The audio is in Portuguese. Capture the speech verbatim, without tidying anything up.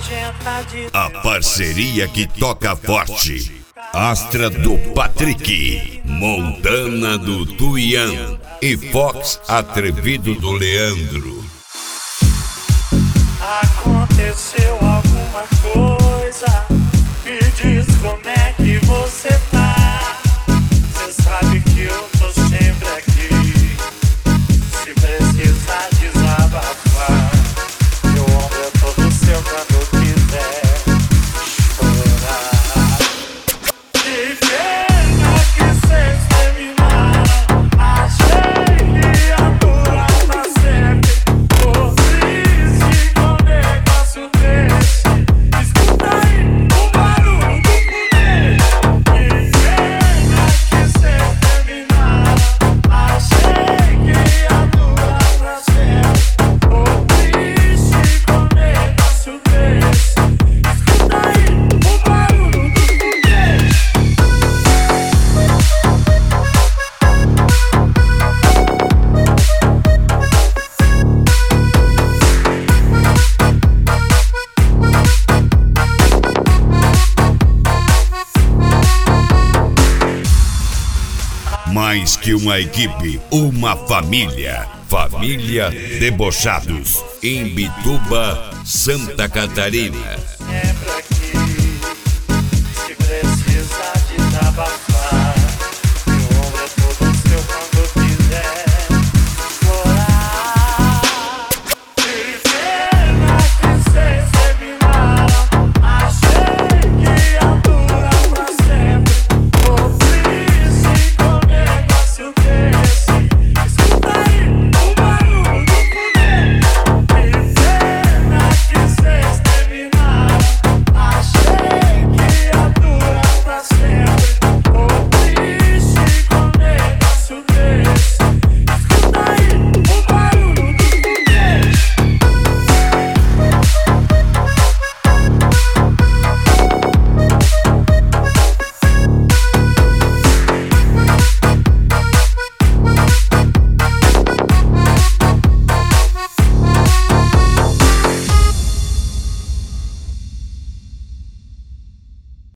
A parceria que toca forte. Astra do Patrick, Montana do Tuian e Fox Atrevido do Leandro. Aconteceu alguma coisa? Me diz como é que você tá. Cê sabe que eu tô sempre aqui. Se precisar desabafar, meu ombro é todo seu quando quiser chorar. Que pena que cês terminaram. Achei que ia durar pra sempre. Tô triste com um negócio desse. Escuta aí o barulho do foguete. Que pena que cês terminaram. Achei que ia durar pra sempre. Tô triste com um negócio desse. Escuta aí o barulho do foguete. Mais que uma equipe, uma família. Família Debochados, em Bituba, Santa Catarina.